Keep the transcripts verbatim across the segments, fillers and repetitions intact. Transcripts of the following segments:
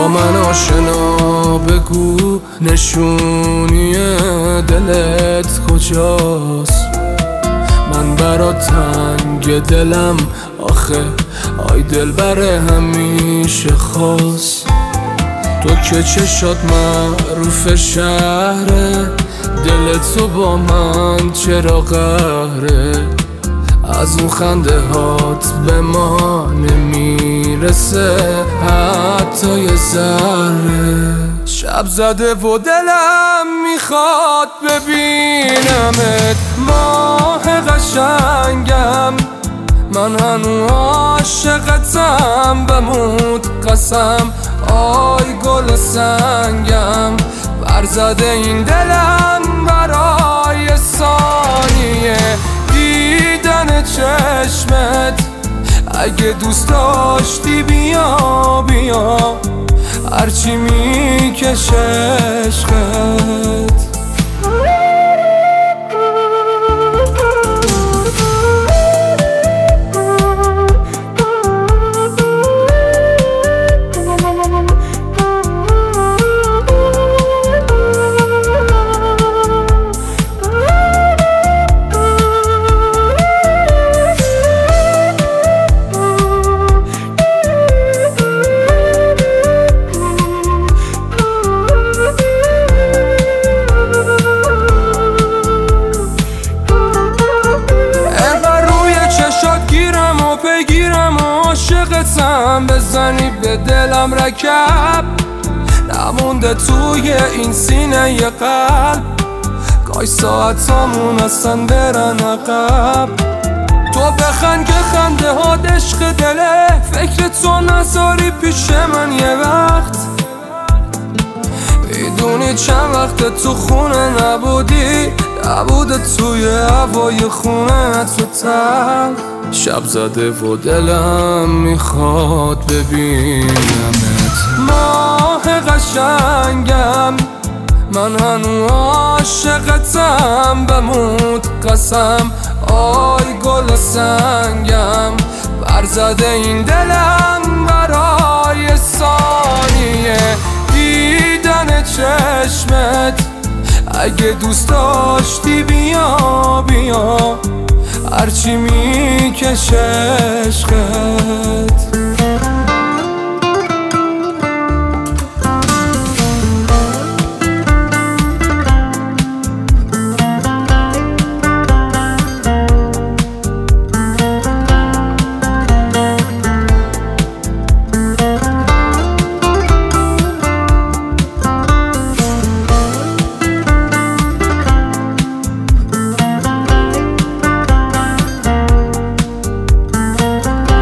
با من آشنا بگو نشونی دلت کجاست؟ من برا تنگ دلم آخه آی دل بره همیشه خواست. تو که چشات معروف شهره، دل تو با من چرا قهره؟ از اون خنده هات به ما نمیرسه حتی یه ذره. شب زده و دلم میخواد ببینمت ماه قشنگم، من هنو عاشقتم بموت قسم آی گل سنگم. برزده این دلم برای ثانیه دیدن چشمت، اگه دوست داشتی بیا بیا هرچی میکشه عشقت. عاشقتم بزنی به دلم رکب، نمونده توی این سینه ی قلب. گاهی ساعتامون اصلا برن عقب. تو بخند که خنده ها عشق دله، فکر تو نذاری پیش من یه وقت. میدونی چند وقت تو خونه نبودی، نبوده توی هوای خونه تو تن. شب زده و دلم میخواد ببینمت ماه قشنگم، من هنو عاشقتم بموت قسم آی گل سنگم. برزده این دلم برای ثانیه دیدن چشمت، اگه دوست داشتی بیا بیا هرچی میکشه عشقت.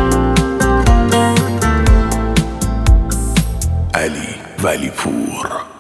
علی ولی پور.